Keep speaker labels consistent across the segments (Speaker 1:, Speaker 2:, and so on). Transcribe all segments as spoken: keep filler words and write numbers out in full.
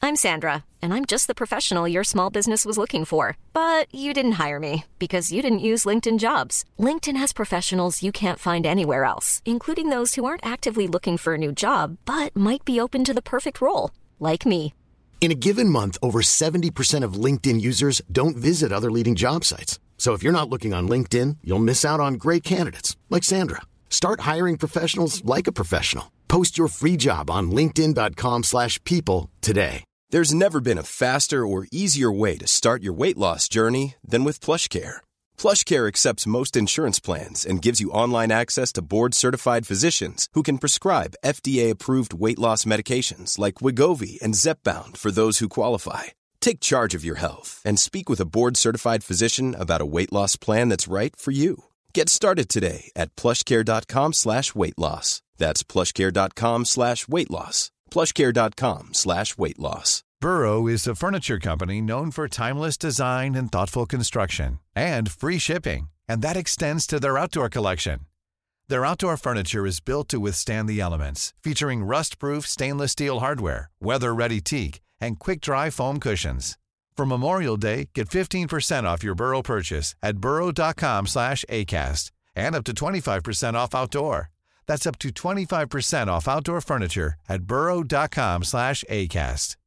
Speaker 1: I'm Sandra, and I'm just the professional your small business was looking for. But you didn't hire me because you didn't use LinkedIn Jobs. LinkedIn has professionals you can't find anywhere else, including those who aren't actively looking for a new job, but might be open to the perfect role, like me.
Speaker 2: In a given month, over seventy percent of LinkedIn users don't visit other leading job sites. So if you're not looking on LinkedIn, you'll miss out on great candidates like Sandra. Start hiring professionals like a professional. Post your free job on linkedin dot com slash people today.
Speaker 3: There's never been a faster or easier way to start your weight loss journey than with PlushCare. PlushCare accepts most insurance plans and gives you online access to board-certified physicians who can prescribe F D A-approved weight loss medications like Wegovy and Zepbound for those who qualify. Take charge of your health and speak with a board-certified physician about a weight loss plan that's right for you. Get started today at plushcare.com slash weight loss. That's plushcare.com slash weight loss. plushcare.com slash weight loss.
Speaker 4: Burrow is a furniture company known for timeless design and thoughtful construction and free shipping, and that extends to their outdoor collection. Their outdoor furniture is built to withstand the elements, featuring rust-proof stainless steel hardware, weather-ready teak, and quick-dry foam cushions. For Memorial Day, get fifteen percent off your Burrow purchase at burrow.com slash ACAST and up to twenty-five percent off outdoor. That's up to twenty-five percent off outdoor furniture at burrow.com slash ACAST.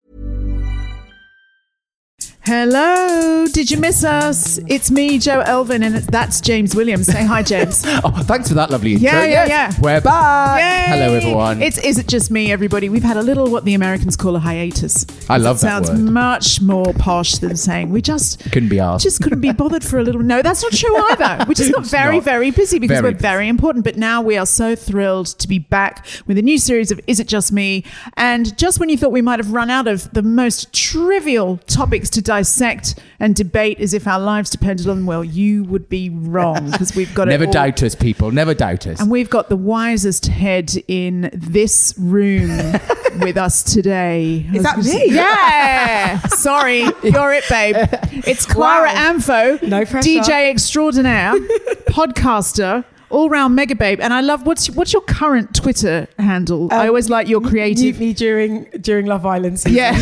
Speaker 5: Hello, did you miss us? It's me, Joe Elvin, and it's, that's James Williams. Say hi, James.
Speaker 6: Oh, thanks for that lovely intro.
Speaker 5: Yeah, yeah,
Speaker 6: yes,
Speaker 5: yeah.
Speaker 6: We're back.
Speaker 5: Yay.
Speaker 6: Hello, everyone.
Speaker 5: It's Is It Just Me, everybody? We've had a little, what the Americans call a hiatus.
Speaker 6: I love
Speaker 5: it
Speaker 6: that
Speaker 5: sounds
Speaker 6: word.
Speaker 5: much more posh than saying we just
Speaker 6: couldn't be asked.
Speaker 5: Just couldn't be bothered for a little. No, that's not true either. We just got very,
Speaker 6: not.
Speaker 5: very busy because
Speaker 6: Very
Speaker 5: we're very important. But now we are so thrilled to be back with a new series of Is It Just Me? And just when you thought we might have run out of the most trivial topics to dissect and debate as if our lives depended on them, well, you would be wrong because we've got
Speaker 6: Never
Speaker 5: it all.
Speaker 6: doubt us, people. Never doubt us.
Speaker 5: And we've got the wisest head in this room with us today.
Speaker 7: Is that me?
Speaker 5: Yeah. Sorry, you're it, babe. It's Clara
Speaker 7: Wow.
Speaker 5: Amfo,
Speaker 7: No pressure.
Speaker 5: D J extraordinaire, podcaster, all-round mega babe. And I love, what's what's your current Twitter handle?
Speaker 7: Um,
Speaker 5: I always like your creative.
Speaker 7: Me during during Love Island season.
Speaker 5: Yeah.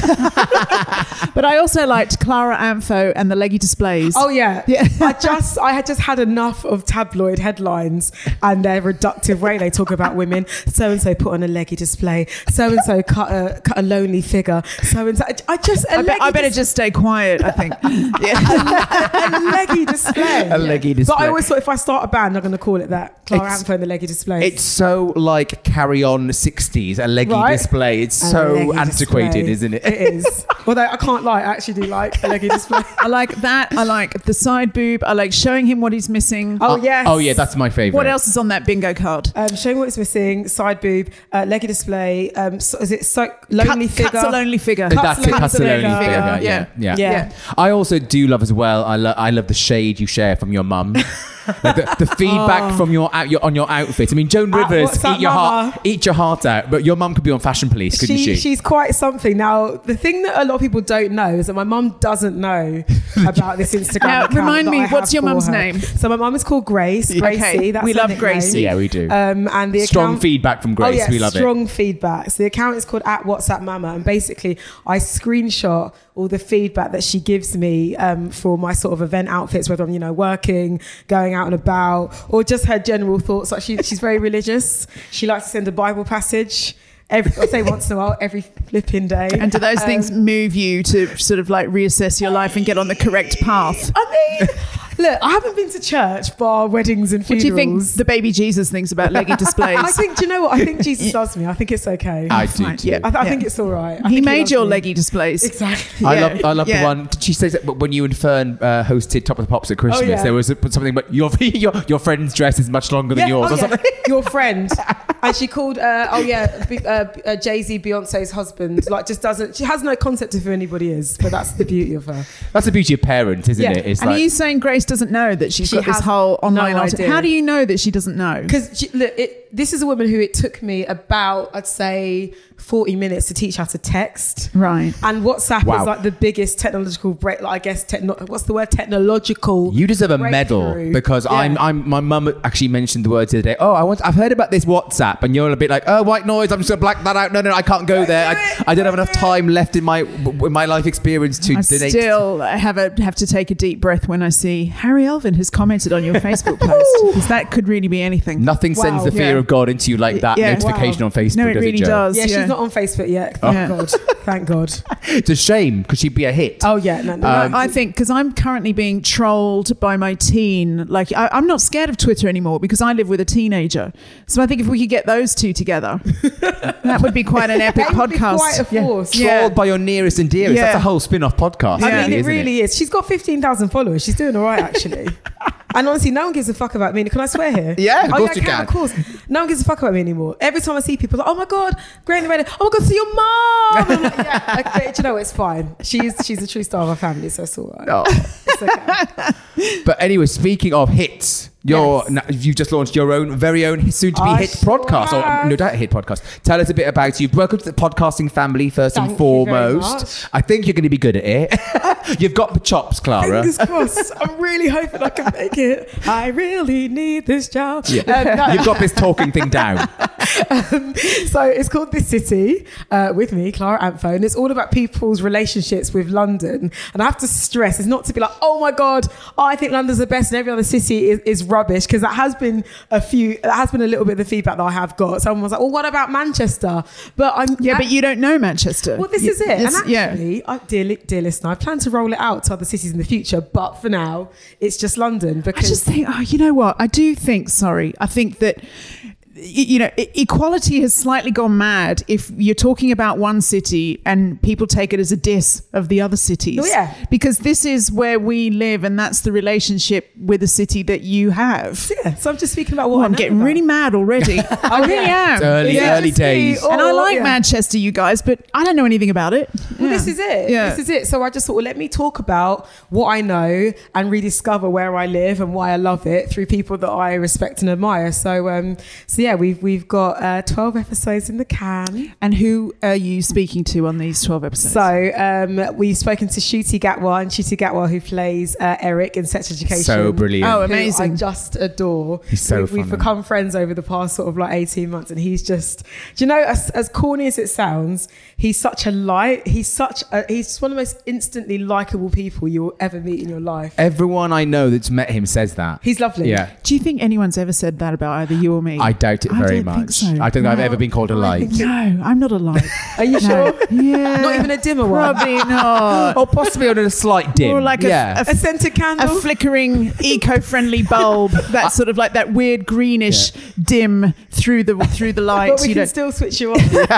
Speaker 5: But I also liked Clara Amfo and the leggy displays.
Speaker 7: Oh yeah.
Speaker 5: Yeah.
Speaker 7: I just I had just had enough of tabloid headlines and their reductive way they talk about women. So and so put on a leggy display. So and so cut a cut a lonely figure. So and so I just a
Speaker 5: I, be, I better
Speaker 7: dis-
Speaker 5: just stay quiet, I think. Yeah.
Speaker 7: a leggy display.
Speaker 6: A leggy display.
Speaker 7: But I always thought if I start a band, I'm going to call it that. Clara
Speaker 6: It's-
Speaker 7: Amfo and the leggy display.
Speaker 6: It's so like Carry On sixties, a leggy
Speaker 7: Right?
Speaker 6: display. It's
Speaker 7: A
Speaker 6: so
Speaker 7: leggy
Speaker 6: antiquated,
Speaker 7: display.
Speaker 6: isn't it?
Speaker 7: It is. Although I can't lie, I actually do like a leggy display.
Speaker 5: I like that. I like the side boob. I like showing him what he's missing.
Speaker 7: Oh yes.
Speaker 6: Oh yeah, that's my favourite.
Speaker 5: What else is on that bingo card?
Speaker 7: Um, showing what it's missing, side boob, uh, leggy display. Um, so, is it so lonely
Speaker 5: Cut,
Speaker 7: figure?
Speaker 5: cuts a lonely figure.
Speaker 6: That's it.
Speaker 7: Cuts
Speaker 6: Cuts
Speaker 7: a
Speaker 6: a
Speaker 7: lonely
Speaker 6: lonely
Speaker 7: figure.
Speaker 6: figure.
Speaker 5: Yeah.
Speaker 6: Yeah, yeah,
Speaker 7: Yeah.
Speaker 6: I also do love as well. I love. I love the shade you share from your mum. Like the, the feedback
Speaker 7: Oh.
Speaker 6: from your, out, your on your outfit. I mean, Joan
Speaker 7: Uh,
Speaker 6: Rivers,
Speaker 7: what's that,
Speaker 6: eat your
Speaker 7: mama?
Speaker 6: heart, eat your heart out. But your mum could be on Fashion Police, couldn't she?
Speaker 7: She, she's quite something. Now, the thing that a lot of people don't know is that my mum doesn't know about this Instagram
Speaker 5: Now,
Speaker 7: account.
Speaker 5: remind
Speaker 7: that
Speaker 5: me,
Speaker 7: I have
Speaker 5: what's your
Speaker 7: for
Speaker 5: mum's
Speaker 7: her.
Speaker 5: name?
Speaker 7: So my mum is called Grace. Gracie.
Speaker 5: Okay,
Speaker 7: That's
Speaker 5: we
Speaker 7: her
Speaker 5: love
Speaker 7: nickname.
Speaker 5: Gracie.
Speaker 6: Yeah, we do.
Speaker 7: Um, and the
Speaker 6: Strong
Speaker 7: account,
Speaker 6: feedback from Grace.
Speaker 7: Oh, yeah,
Speaker 6: We love it.
Speaker 7: strong feedback. So the account is called at WhatsApp Mama, and basically I screenshot all the feedback that she gives me um, for my sort of event outfits, whether I'm, you know, working, going out and about, or just her general thoughts. Like she, she's very religious. She likes to send a Bible passage. Every, I say once in a while, every flipping day.
Speaker 5: And do those
Speaker 7: Um,
Speaker 5: things move you to sort of like reassess your life and get on the correct path?
Speaker 7: I mean, look, I haven't been to church, bar weddings and
Speaker 5: What do
Speaker 7: funerals.
Speaker 5: you think the baby Jesus thinks about leggy displays?
Speaker 7: I think, do you know what? I think Jesus loves me. I think it's okay.
Speaker 6: I do
Speaker 5: Fine,
Speaker 6: too.
Speaker 5: yeah.
Speaker 7: I, th- I
Speaker 5: Yeah.
Speaker 7: think it's all right. I
Speaker 5: he
Speaker 7: think
Speaker 5: made
Speaker 7: loves
Speaker 5: your
Speaker 7: me.
Speaker 5: leggy displays.
Speaker 7: Exactly.
Speaker 6: I
Speaker 5: Yeah.
Speaker 6: love, I love
Speaker 5: Yeah.
Speaker 6: the one. She says that when you and Fern uh, hosted Top of the Pops at Christmas,
Speaker 7: Oh, yeah.
Speaker 6: there was a, something about your, your your friend's dress is much longer than
Speaker 7: Yeah,
Speaker 6: yours
Speaker 7: oh,
Speaker 6: or
Speaker 7: yeah.
Speaker 6: something.
Speaker 7: Your friend. And she called, uh, oh yeah, B- uh, uh, Jay-Z, Beyonce's husband. Like, just doesn't, she has no concept of who anybody is, but that's the beauty of her.
Speaker 6: That's the beauty of parents, isn't
Speaker 7: Yeah.
Speaker 6: it? It's
Speaker 5: And
Speaker 6: like,
Speaker 5: are you saying Grace doesn't know that she's
Speaker 7: She
Speaker 5: got this
Speaker 7: has
Speaker 5: whole online
Speaker 7: no
Speaker 5: alter-
Speaker 7: idea.
Speaker 5: How do you know that she doesn't know?
Speaker 7: Because look, it, this is a woman who it took me about, I'd say, forty minutes to teach how to text.
Speaker 5: Right.
Speaker 7: And WhatsApp
Speaker 6: Wow.
Speaker 7: is like the biggest technological break, like I guess, techno- what's the word? Technological.
Speaker 6: You deserve a medal
Speaker 7: breakthrough.
Speaker 6: because
Speaker 7: Yeah.
Speaker 6: I'm. I'm. My mum actually mentioned the word the other day. Oh, I want. I've heard about this WhatsApp, and you're a bit like, oh, white noise. I'm just gonna black that out. No, no, I can't go there. I, I don't have enough time left in my in my life experience to
Speaker 5: I
Speaker 6: donate.
Speaker 5: still have a have to take a deep breath when I see Harry Elvin has commented on your Facebook post, because that could really be anything.
Speaker 6: Nothing
Speaker 7: Wow.
Speaker 6: sends the fear
Speaker 5: Yeah.
Speaker 6: of God into you like that
Speaker 5: Yeah.
Speaker 6: notification
Speaker 7: Wow.
Speaker 6: on Facebook.
Speaker 5: No, it
Speaker 6: does
Speaker 5: really
Speaker 6: it, Joe?
Speaker 5: does.
Speaker 7: Yeah,
Speaker 5: yeah.
Speaker 7: she's not on Facebook yet. Thank
Speaker 5: Yeah.
Speaker 7: God. Thank God.
Speaker 6: It's a shame because she'd be a hit.
Speaker 7: Oh, yeah. No, no,
Speaker 6: Um,
Speaker 7: no.
Speaker 5: I think because I'm currently being trolled by my teen. Like I, I'm not scared of Twitter anymore because I live with a teenager. So I think if we could get those two together, that would be quite an epic
Speaker 7: That would be
Speaker 5: podcast.
Speaker 7: quite a force.
Speaker 5: Yeah.
Speaker 6: Trolled by your nearest and dearest.
Speaker 5: Yeah.
Speaker 6: That's a whole spin-off podcast.
Speaker 7: I
Speaker 5: Yeah.
Speaker 7: mean, it
Speaker 6: isn't
Speaker 7: really is. She's got fifteen thousand followers. She's doing all right, actually. And honestly, no one gives a fuck about me. Can I swear here?
Speaker 6: Yeah, of
Speaker 7: oh,
Speaker 6: course
Speaker 7: yeah,
Speaker 6: you
Speaker 7: I
Speaker 6: can.
Speaker 7: Of course. No one gives a fuck about me anymore. Every time I see people, like, oh my God, Great in the Radio. Oh my God, see your mom. And I'm like, yeah, okay, do you know, it's fine. She's she's a true star of our family, so it's all right.
Speaker 6: Oh.
Speaker 7: It's okay.
Speaker 6: But anyway, speaking of hits, you're,
Speaker 7: Yes.
Speaker 6: now, you've just launched your own very own soon-to-be
Speaker 7: I
Speaker 6: hit
Speaker 7: sure
Speaker 6: podcast, or
Speaker 7: have.
Speaker 6: no doubt hit podcast. Tell us a bit about you. Welcome to the podcasting family, first
Speaker 7: Thank
Speaker 6: and
Speaker 7: you very
Speaker 6: foremost.
Speaker 7: much.
Speaker 6: I think you're going to be good at it. You've got the chops, Clara.
Speaker 7: Fingers crossed. I'm really hoping I can make it. I really need this job.
Speaker 6: Yeah.
Speaker 7: Um, no.
Speaker 6: You've got this talking thing down.
Speaker 7: Um, so it's called This City uh, with me, Clara Ampho, and it's all about people's relationships with London. And I have to stress, it's not to be like, oh my God, oh, I think London's the best and every other city is, is rubbish, because that has been a few, that has been a little bit of the feedback that I have got. Someone was like, well, what about Manchester? But I'm
Speaker 5: Yeah, but you don't know Manchester.
Speaker 7: Well, this
Speaker 5: You-
Speaker 7: is it. And
Speaker 5: it's- yeah.
Speaker 7: actually, I, dear, li- dear listener, I plan to roll it out to other cities in the future, but for now, it's just London
Speaker 5: I
Speaker 7: because
Speaker 5: just think, oh, you know what? I do think, sorry, I think that, y- you know, e- equality has slightly gone mad if you're talking about one city and people take it as a diss of the other cities.
Speaker 7: Oh, yeah.
Speaker 5: Because this is where we live and that's the relationship with the city that you have.
Speaker 7: yeah. So I'm just speaking about what
Speaker 5: Oh,
Speaker 7: I
Speaker 5: I'm
Speaker 7: know
Speaker 5: getting
Speaker 7: about.
Speaker 5: really mad already. I really am.
Speaker 6: It's early,
Speaker 7: Yeah.
Speaker 6: early
Speaker 7: Just be
Speaker 6: days.
Speaker 7: all-
Speaker 5: And I like
Speaker 7: yeah.
Speaker 5: Manchester, you guys, but I don't know anything about it.
Speaker 7: Well,
Speaker 5: Yeah.
Speaker 7: this is it.
Speaker 5: Yeah.
Speaker 7: This is it. So I just thought, well, let me talk about what I know and rediscover where I live and why I love it through people that I respect and admire. So, um, so yeah, we've we've got uh, twelve episodes in the can.
Speaker 5: And who are you speaking to on these twelve episodes?
Speaker 7: So um, we've spoken to Shuti Gatwa, and Shuti Gatwa, who plays uh, Eric in Sex Education.
Speaker 6: So brilliant.
Speaker 5: Oh,
Speaker 7: who
Speaker 5: amazing.
Speaker 7: I just adore.
Speaker 6: He's so
Speaker 7: we've, we've
Speaker 6: funny.
Speaker 7: become friends over the past sort of like eighteen months, and he's just, do you know, as, as corny as it sounds, he's such a light. He's such a, he's just one of the most instantly likable people you'll ever meet in your life.
Speaker 6: Everyone I know that's met him says that.
Speaker 7: He's lovely.
Speaker 6: Yeah.
Speaker 5: Do you think anyone's ever said that about either you or me?
Speaker 6: I doubt it
Speaker 5: I
Speaker 6: very
Speaker 5: don't
Speaker 6: much.
Speaker 5: think so.
Speaker 6: I don't think I've
Speaker 5: No.
Speaker 6: ever been called a
Speaker 7: I
Speaker 6: lie.
Speaker 7: think-
Speaker 5: No, I'm not a light.
Speaker 7: Are you sure?
Speaker 5: Yeah.
Speaker 7: Not even a dimmer one.
Speaker 5: Probably not.
Speaker 6: Or possibly on a slight dim.
Speaker 5: Or like a,
Speaker 6: yeah.
Speaker 5: a,
Speaker 7: A scented
Speaker 5: a
Speaker 7: candle.
Speaker 5: flickering eco-friendly bulb that's sort of like that weird greenish dim through the through the light.
Speaker 7: but we
Speaker 5: you
Speaker 7: can
Speaker 5: know.
Speaker 7: still switch you on.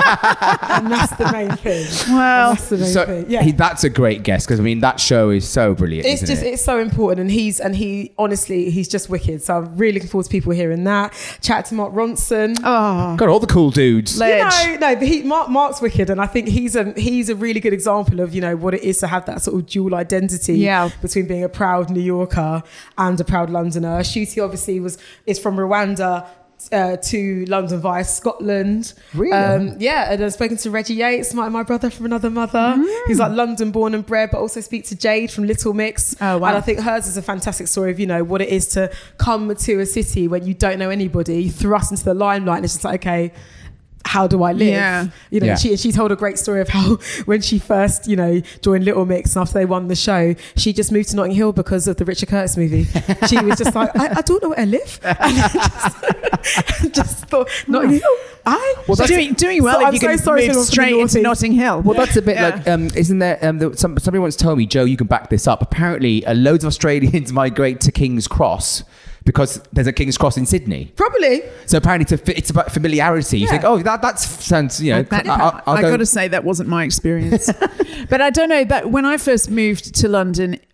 Speaker 7: And that's the main thing.
Speaker 5: Well,
Speaker 7: And that's the main
Speaker 6: So
Speaker 7: thing. Yeah.
Speaker 6: he, that's a great guess because I mean that show is so brilliant.
Speaker 7: It's
Speaker 6: isn't
Speaker 7: just
Speaker 6: it?
Speaker 7: it's so important, and he's and he honestly he's just wicked. So I'm really looking forward to people hearing that. Chat to Mark Ronson.
Speaker 5: oh,
Speaker 6: got all the cool dudes.
Speaker 5: Ledge.
Speaker 7: You know, no, but he, Mark, Mark's wicked, and I think he's a he's a really good example of you know what it is to have that sort of dual identity
Speaker 5: Yeah.
Speaker 7: between being a proud New Yorker and a proud Londoner. Shuti obviously was is from Rwanda. Uh, to London via Scotland.
Speaker 6: Really?
Speaker 7: Um, yeah, and I've spoken to Reggie Yates, my, my brother from another mother. He's like London born and bred, but also speak to Jade from Little Mix.
Speaker 5: Oh, wow.
Speaker 7: And I think hers is a fantastic story of, you know, what it is to come to a city when you don't know anybody, thrust into the limelight, and it's just like, okay, how do I live?
Speaker 5: Yeah.
Speaker 7: You know,
Speaker 6: Yeah.
Speaker 7: she she told a great story of how when she first, you know, joined Little Mix and after they won the show, she just moved to Notting Hill because of the Richard Curtis movie. She was just like, I, I don't know where I live. And just, just thought, Notting Hill? I?
Speaker 6: Well, that's-
Speaker 5: doing doing well
Speaker 7: So
Speaker 5: if
Speaker 7: I'm
Speaker 5: you
Speaker 7: so
Speaker 5: can
Speaker 7: sorry to
Speaker 5: move
Speaker 7: everyone from the
Speaker 5: straight into
Speaker 7: Northeast.
Speaker 5: Notting Hill.
Speaker 6: Well, that's a bit
Speaker 5: Yeah.
Speaker 6: like, um, isn't there? Um, there some, somebody once told me, Joe, you can back this up. Apparently, uh, loads of Australians migrate to King's Cross because there's a King's Cross in Sydney.
Speaker 7: Probably.
Speaker 6: So apparently, it's, a, fi- it's about familiarity. You
Speaker 7: Yeah.
Speaker 6: think, oh, that that sounds, you know,
Speaker 5: That-
Speaker 6: I- I'll, I'll
Speaker 5: I
Speaker 6: go-
Speaker 5: got to say that wasn't my experience. But I don't know that when I first moved to London,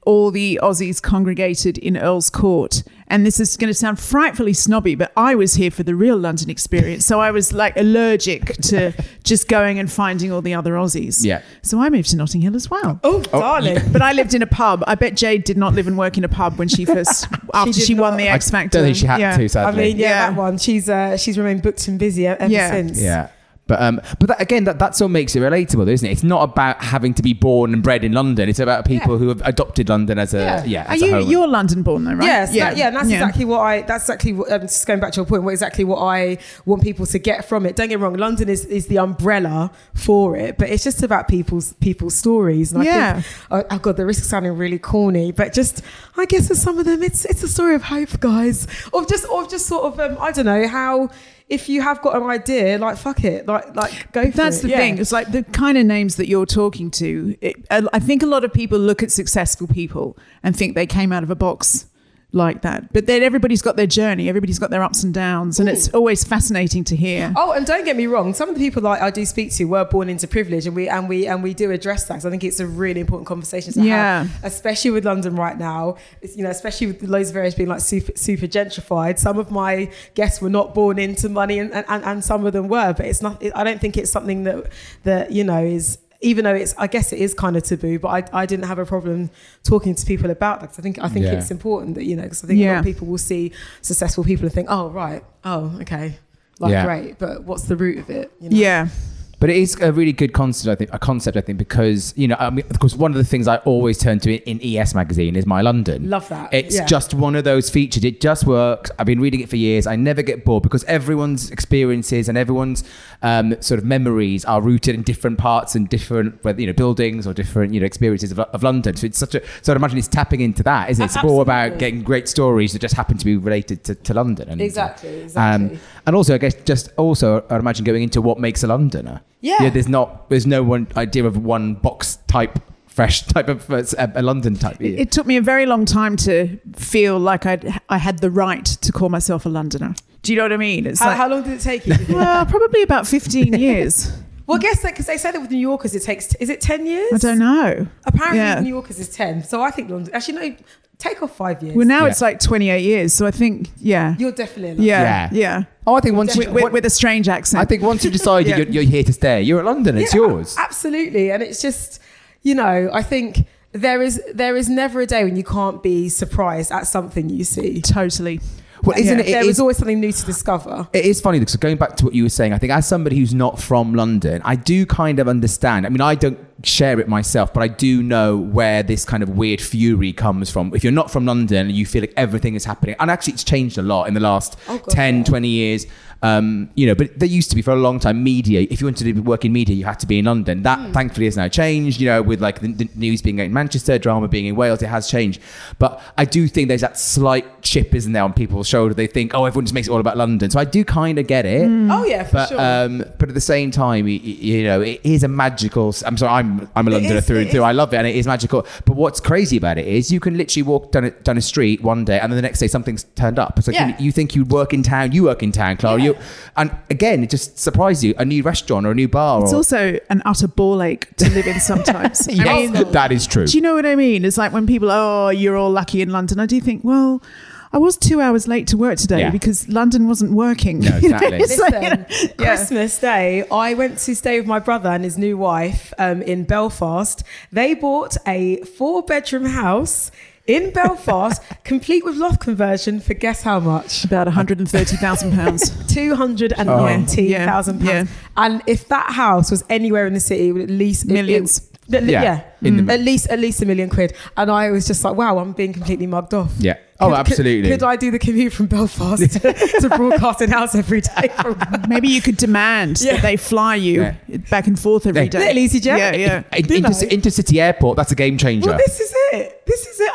Speaker 5: all the Aussies congregated in Earl's Court. And this is going to sound frightfully snobby, but I was here for the real London experience. So I was like allergic to just going and finding all the other Aussies.
Speaker 6: Yeah.
Speaker 5: So I moved to Notting Hill as well.
Speaker 7: Oh, darling.
Speaker 5: But I lived in a pub. I bet Jade did not live and work in a pub when she first, after she,
Speaker 7: did
Speaker 5: won
Speaker 7: not.
Speaker 5: the
Speaker 6: I
Speaker 5: X Factor.
Speaker 6: don't think she had
Speaker 5: Yeah.
Speaker 6: to,
Speaker 7: I
Speaker 6: sadly.
Speaker 7: mean, yeah,
Speaker 5: Yeah.
Speaker 7: that one. She's uh, she's remained booked and busy ever
Speaker 5: Yeah.
Speaker 7: since.
Speaker 6: Yeah. But um, but that, again, that, that's what makes it relatable, isn't it? It's not about having to be born and bred in London. It's about people
Speaker 7: Yeah.
Speaker 6: who have adopted London as a
Speaker 7: Yeah.
Speaker 6: yeah.
Speaker 5: Are
Speaker 6: as a
Speaker 5: you,
Speaker 6: home.
Speaker 5: you're London born though, right?
Speaker 7: Yes, yeah, yeah, and that's exactly what I. That's exactly what. Um, just going back to your point, what exactly what I want people to get from it. Don't get me wrong, London is, is the umbrella for it, but it's just about people's people's stories. And
Speaker 5: Yeah.
Speaker 7: I think, oh, oh god, the risk of sounding really corny, but just I guess for some of them, it's it's a story of hope, guys, or just or just sort of um, I don't know how. If you have got an idea, like fuck it, like like go for
Speaker 5: That's
Speaker 7: it.
Speaker 5: the
Speaker 7: Yeah.
Speaker 5: thing. It's like the kind of names that you're talking to. It, I think a lot of people look at successful people and think they came out of a box like that. But then everybody's got their journey. Everybody's got their ups and downs. And
Speaker 7: Ooh.
Speaker 5: it's always fascinating to hear.
Speaker 7: Oh, and don't get me wrong. Some of the people that I do speak to were born into privilege, and we and we and we do address that. So I think it's a really important conversation to
Speaker 5: Yeah.
Speaker 7: have, especially with London right now. It's, you know, especially with loads of areas being like super super gentrified. Some of my guests were not born into money, and and, and some of them were. But it's not. I don't think it's something that that you know is. Even though it's, I guess it is kind of taboo, but I, I didn't have a problem talking to people about that. Cause I think, I think
Speaker 6: Yeah.
Speaker 7: it's important that, you know, because I think a lot
Speaker 5: Yeah.
Speaker 7: of people will see successful people and think, oh, right. Oh, okay. Like,
Speaker 6: Yeah.
Speaker 7: great. But what's the root of it? You know?
Speaker 5: Yeah.
Speaker 6: But it is a really good concept, I think. A concept, I think, because you know, I mean, of course, one of the things I always turn to in E S magazine is My London.
Speaker 7: Love that.
Speaker 6: It's
Speaker 7: Yeah.
Speaker 6: just one of those features. It just works. I've been reading it for years. I never get bored because everyone's experiences and everyone's um, sort of memories are rooted in different parts and different, whether you know, buildings or different, you know, experiences of, of London. So it's such a. So I imagine it's tapping into that, isn't it? It's all about
Speaker 7: Absolutely.
Speaker 6: getting great stories that just happen to be related to, to London. And,
Speaker 7: Exactly, exactly.
Speaker 6: Um, and also, I guess, just also, I'd imagine going into what makes a Londoner.
Speaker 7: Yeah.
Speaker 6: yeah. There's not. There's no one idea of one box type, fresh type of uh, a London type.
Speaker 5: It, it took me a very long time to feel like I'd, I had the right to call myself a Londoner. Do you know what I mean? It's
Speaker 7: How,
Speaker 5: like,
Speaker 7: how long did it take you?
Speaker 5: well, probably about fifteen years.
Speaker 7: Well, I guess that because they say that with New Yorkers it takes, is it ten years?
Speaker 5: I don't know.
Speaker 7: Apparently
Speaker 5: Yeah.
Speaker 7: with New Yorkers is ten. So I think London, actually no, take off five years.
Speaker 5: Well, now
Speaker 6: Yeah.
Speaker 5: it's like twenty-eight years. So I think, yeah.
Speaker 7: You're definitely a Londoner.
Speaker 5: Yeah.
Speaker 6: Yeah.
Speaker 5: Yeah.
Speaker 6: Oh, I think once you,
Speaker 5: With, with, with a strange accent.
Speaker 6: I think once you decide
Speaker 5: Yeah.
Speaker 6: you're, you're here to stay, you're at London. It's
Speaker 7: Yeah,
Speaker 6: yours.
Speaker 7: a- Absolutely. And it's just, you know, I think there is there is never a day when you can't be surprised at something you see.
Speaker 5: Totally.
Speaker 6: Well, isn't
Speaker 5: Yeah.
Speaker 6: it?
Speaker 7: There
Speaker 6: it
Speaker 7: was
Speaker 6: is-
Speaker 7: always something new to discover.
Speaker 6: It is funny because going back to what you were saying, I think as somebody who's not from London, I do kind of understand. I mean, I don't share it myself, but I do know where this kind of weird fury comes from. If you're not from London and you feel like everything is happening, and actually it's changed a lot in the last
Speaker 7: Oh, God,
Speaker 6: ten,
Speaker 7: yeah.
Speaker 6: twenty years. Um, you know, but there used to be for a long time media. If you wanted to work in media, you had to be in London. That
Speaker 7: Hmm.
Speaker 6: thankfully has now changed. You know, with like the, the news being in Manchester, drama being in Wales, it has changed. But I do think there's that slight chip, isn't there, on people's shoulder? They think, oh, everyone just makes it all about London. So I do kind of get it.
Speaker 7: Oh yeah, for
Speaker 6: But
Speaker 7: sure.
Speaker 6: um, but at the same time, y- y- you know, it is a magical. I'm sorry, I'm I'm a
Speaker 7: It
Speaker 6: Londoner
Speaker 7: is,
Speaker 6: through
Speaker 7: it
Speaker 6: and through.
Speaker 7: is.
Speaker 6: I love it, and it is magical. But what's crazy about it is you can literally walk down a, down a street one day, and then the next day something's turned up. It's like
Speaker 7: Yeah.
Speaker 6: you, you think you work in town, you work in town, Clara.
Speaker 7: Yeah.
Speaker 6: You and again, it just surprises you. A new restaurant or a new bar.
Speaker 5: It's
Speaker 6: or,
Speaker 5: also an utter ball ache to live in sometimes. I
Speaker 6: yeah,
Speaker 5: mean,
Speaker 6: that is true.
Speaker 5: do you know what I mean? It's like when people, oh, you're all lucky in London. I do think, well, I was two hours late to work today
Speaker 6: Yeah.
Speaker 5: because London wasn't working.
Speaker 6: No, exactly.
Speaker 5: It's like,
Speaker 7: Listen,
Speaker 5: yeah.
Speaker 7: Christmas Day, I went to stay with my brother and his new wife um, in Belfast. They bought a four-bedroom house in Belfast, complete with loft conversion for guess how much?
Speaker 5: About one hundred thirty thousand pounds.
Speaker 7: two hundred ninety thousand
Speaker 5: Yeah,
Speaker 7: pounds. And if that house was anywhere in the city, it would at least it-
Speaker 5: Millions.
Speaker 7: it- yeah,
Speaker 6: Yeah,
Speaker 7: yeah.
Speaker 6: in the-
Speaker 7: at least at least a million quid. And I was just like, wow, I'm being completely mugged off.
Speaker 6: Yeah. Oh,
Speaker 7: Could-
Speaker 6: absolutely.
Speaker 7: Could, could I do the commute from Belfast to, to Broadcasting House every day? From,
Speaker 5: Maybe you could demand
Speaker 7: Yeah.
Speaker 5: that they fly you
Speaker 6: Yeah.
Speaker 5: back and forth every
Speaker 6: Yeah.
Speaker 5: day.
Speaker 7: Little EasyJet.
Speaker 5: Yeah, yeah.
Speaker 6: In-
Speaker 7: You know.
Speaker 6: Inter- intercity airport. That's a game changer.
Speaker 7: well, this is it. This is it.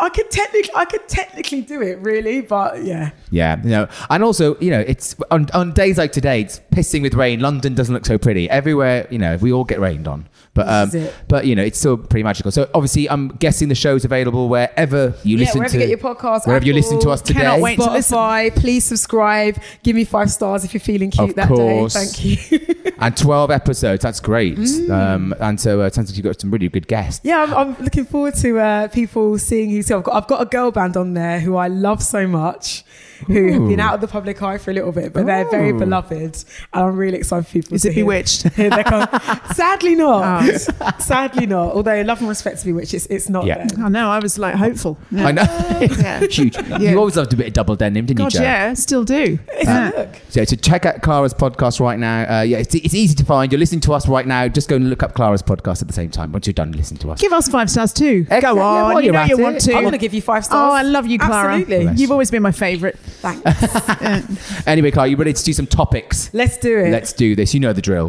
Speaker 7: I could technically, I could technically do it, really, but yeah.
Speaker 6: Yeah, you know, and also, you know, it's on, on days like today, it's pissing with rain. London doesn't look so pretty. Everywhere, you know, we all get rained on. But um,
Speaker 7: This is it.
Speaker 6: but you know, it's still pretty magical. So obviously, I'm guessing the show's available wherever you
Speaker 7: Yeah,
Speaker 6: listen
Speaker 7: wherever
Speaker 6: to.
Speaker 7: you get your podcast,
Speaker 6: wherever you
Speaker 7: Apple,
Speaker 6: listen to us today.
Speaker 5: Cannot wait to listen.
Speaker 7: Spotify, please subscribe. Give me five stars if you're feeling cute
Speaker 6: Of
Speaker 7: that
Speaker 6: course.
Speaker 7: day. Thank you.
Speaker 6: And twelve episodes. That's great.
Speaker 7: Mm.
Speaker 6: Um, and so uh, it sounds like you've got some really good guests.
Speaker 7: Yeah, I'm, I'm looking forward to uh, people seeing who's who. I've got, I've got a girl band on there who I love so much, who have been
Speaker 6: Ooh.
Speaker 7: out of the public eye for a little bit, but they're very
Speaker 6: Ooh.
Speaker 7: beloved, and I'm really excited for people.
Speaker 5: Is
Speaker 7: to
Speaker 5: it
Speaker 7: hear-
Speaker 5: Bewitched?
Speaker 7: hear their com- Sadly not.
Speaker 5: Oh.
Speaker 7: Sadly not. Although love and respect to Bewitched, it's, it's not
Speaker 6: Yeah.
Speaker 7: there.
Speaker 5: I know, I was like hopeful. Yeah.
Speaker 6: I know.
Speaker 5: Yeah.
Speaker 6: Huge. You always loved a bit of double denim, didn't
Speaker 5: God,
Speaker 6: you, Joe?
Speaker 5: yeah, still do.
Speaker 7: It's
Speaker 5: Yeah.
Speaker 7: a look.
Speaker 6: So to check out Clara's podcast right now, uh, yeah, it's, it's easy to find. You're listening to us right now. Just go and look up Clara's podcast at the same time once you're done listening to us.
Speaker 5: Give us five stars too.
Speaker 6: Exactly.
Speaker 5: Go
Speaker 6: Yeah,
Speaker 5: on,
Speaker 6: while
Speaker 5: you
Speaker 6: you're
Speaker 5: know
Speaker 6: at
Speaker 5: you
Speaker 6: it.
Speaker 5: want to.
Speaker 7: I want to give you five stars.
Speaker 5: Oh, I love you, Clara.
Speaker 7: Absolutely.
Speaker 6: Bless
Speaker 5: You've always been my favourite.
Speaker 7: Thanks.
Speaker 6: Anyway, Clara, you ready to do some topics?
Speaker 7: Let's do it.
Speaker 6: Let's do this. You know the drill.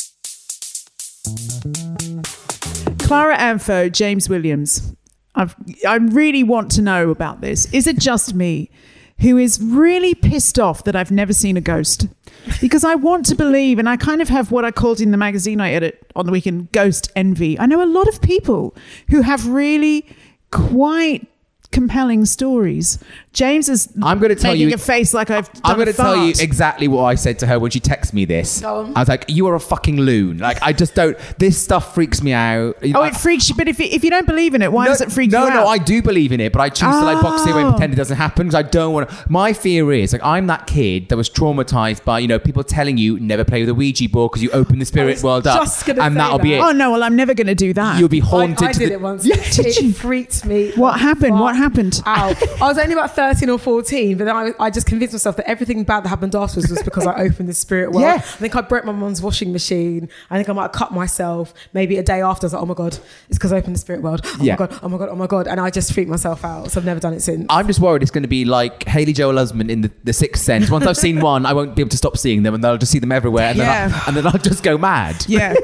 Speaker 5: Clara Amfo, James Williams. I've, I really want to know about this. Is it just me who is really pissed off that I've never seen a ghost? Because I want to believe, and I kind of have what I called in the magazine I edit on the weekend, ghost envy. I know a lot of people who have really quite compelling stories. James is
Speaker 6: I'm going to tell
Speaker 5: making
Speaker 6: you-
Speaker 5: a face like I've done
Speaker 6: I'm going to
Speaker 5: a
Speaker 6: tell you
Speaker 5: fart.
Speaker 6: exactly what I said to her when she texted me this.
Speaker 7: Go on.
Speaker 6: I was like, you are a fucking loon. Like, I just don't... This stuff freaks me out.
Speaker 5: Oh,
Speaker 6: I-
Speaker 5: it freaks you. But if, if you don't believe in it, why
Speaker 6: no,
Speaker 5: does it freak
Speaker 6: no,
Speaker 5: you out?
Speaker 6: No, no, I do believe in it, but I choose to like box it away and
Speaker 5: Oh.
Speaker 6: pretend it doesn't happen because I don't want to... My fear is, like, I'm that kid that was traumatized by, you know, people telling you never play with a Ouija board because you open the spirit
Speaker 7: was
Speaker 6: world up
Speaker 7: just gonna
Speaker 6: and
Speaker 7: say
Speaker 6: that'll be
Speaker 7: that.
Speaker 6: it.
Speaker 5: Oh, no, well, I'm never going to do that.
Speaker 6: You'll be
Speaker 7: I,
Speaker 6: haunted.
Speaker 7: I
Speaker 6: to
Speaker 7: did
Speaker 6: the-
Speaker 7: it once.
Speaker 6: Yeah,
Speaker 7: it,
Speaker 6: did you?
Speaker 7: it freaked me.
Speaker 5: What happened?
Speaker 7: Fuck
Speaker 5: What happened?
Speaker 7: Out. I was only about thirteen or fourteen, but then I, I just convinced myself that everything bad that happened afterwards was because I opened the spirit world.
Speaker 6: Yeah.
Speaker 7: I think I broke my mum's washing machine. I think I might have cut myself. Maybe a day after, I was like, oh my God, it's because I opened the spirit world. Oh
Speaker 6: Yeah.
Speaker 7: my God, oh my God, oh my God. And I just freaked myself out. So I've never done it since.
Speaker 6: I'm just worried it's going to be like Haley Joel Osment in the, the Sixth Sense. Once I've seen one, I won't be able to stop seeing them, and then I'll just see them everywhere, and then,
Speaker 5: Yeah.
Speaker 6: I'll, and then I'll just go mad.
Speaker 5: Yeah.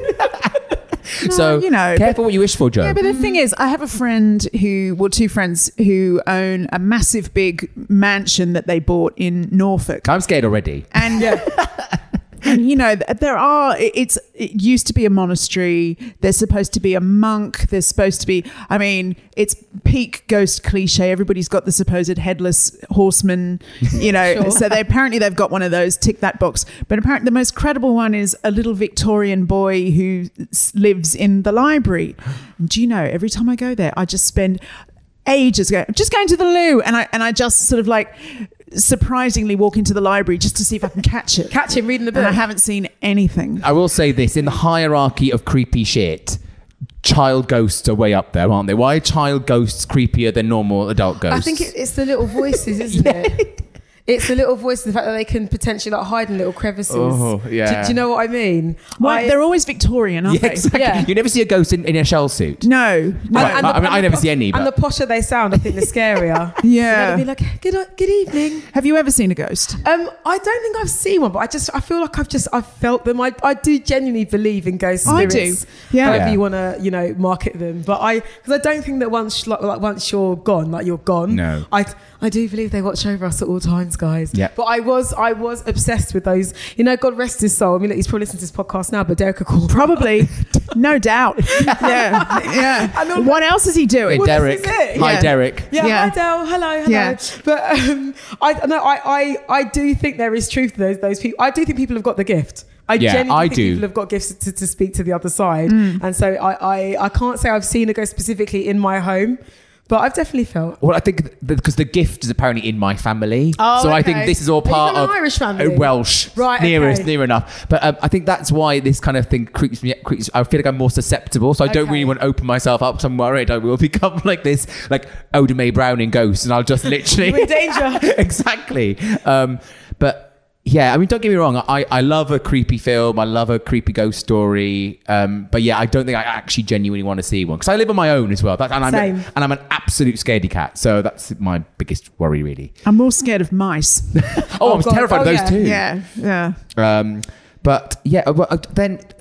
Speaker 6: So
Speaker 5: you know,
Speaker 6: careful what you wish for, Joe.
Speaker 5: Yeah, but the thing is, I have a friend who, well, two friends who own a massive big mansion that they bought in Norfolk.
Speaker 6: I'm scared already.
Speaker 5: And, and you know, there are, it's, it used to be a monastery. There's supposed to be a monk. There's supposed to be, I mean, it's peak ghost cliche. Everybody's got the supposed headless horseman, you know,
Speaker 7: Sure.
Speaker 5: so they apparently they've got one of those, tick that box. But apparently the most credible one is a little Victorian boy who s- lives in the library. And do you know, every time I go there, I just spend ages going, just going to the loo. And I, and I just sort of like, surprisingly walk into the library just to see if I can catch it.
Speaker 7: Catch him reading the book.
Speaker 5: And I haven't seen anything.
Speaker 6: I will say this, in the hierarchy of creepy shit, child ghosts are way up there, aren't they? Why are child ghosts creepier than normal adult ghosts?
Speaker 7: I think it, it's the little voices, isn't it? It's the little voices, the fact that they can potentially like hide in little crevices.
Speaker 6: Oh, yeah.
Speaker 7: Do, do you know what I mean?
Speaker 5: Why,
Speaker 7: I-
Speaker 5: they're always Victorian, aren't
Speaker 6: Yeah,
Speaker 5: they?
Speaker 6: exactly.
Speaker 7: Yeah.
Speaker 6: You never see a ghost in, in a shell suit.
Speaker 5: No, no.
Speaker 6: Right, I mean, I
Speaker 7: the
Speaker 6: never
Speaker 7: po-
Speaker 6: see any,
Speaker 7: And the
Speaker 6: but-
Speaker 7: posher they sound, I think the scarier.
Speaker 5: Yeah.
Speaker 7: They'd be like, good, good evening.
Speaker 5: Have you ever seen a ghost?
Speaker 7: Um, I don't think I've seen one, but I just I feel like I've just I've felt them. I, I do genuinely believe in ghost
Speaker 5: I do.
Speaker 7: spirits.
Speaker 5: Yeah.
Speaker 7: However
Speaker 6: Yeah.
Speaker 7: you want to, you know, market them. But I because I don't think that once like, like once you're gone, like you're gone.
Speaker 6: No.
Speaker 7: I I do believe they watch over us at all times, guys.
Speaker 6: Yeah.
Speaker 7: But I was I was obsessed with those. You know, God rest his soul. I mean, look, he's probably listening to this podcast now, but Derek Call.
Speaker 5: Probably. No doubt. Yeah.
Speaker 7: And
Speaker 5: Yeah.
Speaker 7: I'm-
Speaker 5: What else is he
Speaker 6: Hey,
Speaker 5: doing?
Speaker 7: Well,
Speaker 6: Derek.
Speaker 7: this is it.
Speaker 6: Hi,
Speaker 5: Yeah.
Speaker 6: Derek.
Speaker 7: Yeah,
Speaker 5: Yeah.
Speaker 7: hi Del. Hello, hello.
Speaker 5: Yeah.
Speaker 7: But um, I no, I, I I do think there is truth to those those people. I do think people have got the gift. I
Speaker 6: Yeah,
Speaker 7: genuinely
Speaker 6: I
Speaker 7: think
Speaker 6: do.
Speaker 7: people have got gifts to, to speak to the other side.
Speaker 5: Mm.
Speaker 7: And so I, I I can't say I've seen a ghost specifically in my home, but I've definitely felt.
Speaker 6: Well, I think because the gift is apparently in my family,
Speaker 7: Oh,
Speaker 6: so I
Speaker 7: okay.
Speaker 6: think this is all
Speaker 7: Are you
Speaker 6: part
Speaker 7: from
Speaker 6: of
Speaker 7: an Irish family?
Speaker 6: uh, Welsh,
Speaker 7: Right,
Speaker 6: nearest,
Speaker 7: okay.
Speaker 6: near enough. But um, I think that's why this kind of thing creeps me. Creeps. I feel like I'm more susceptible, so I don't
Speaker 7: Okay.
Speaker 6: really want to open myself up. So I'm worried I will become like this, like Oda Mae Browning ghost, and I'll just literally
Speaker 7: You're in danger.
Speaker 6: exactly. Um, but. Yeah, I mean, don't get me wrong. I, I love a creepy film. I love a creepy ghost story. Um, but yeah, I don't think I actually genuinely want to see one because I live on my own as well. That, and, I'm,
Speaker 7: Same.
Speaker 6: and I'm an absolute scaredy cat. So that's my biggest worry, really.
Speaker 5: I'm more scared of mice.
Speaker 6: Oh,
Speaker 7: Oh,
Speaker 6: I was
Speaker 7: God.
Speaker 6: terrified
Speaker 7: Oh,
Speaker 6: of those
Speaker 7: yeah.
Speaker 6: too.
Speaker 5: Yeah. Yeah.
Speaker 6: Um, but yeah, uh, well, uh, then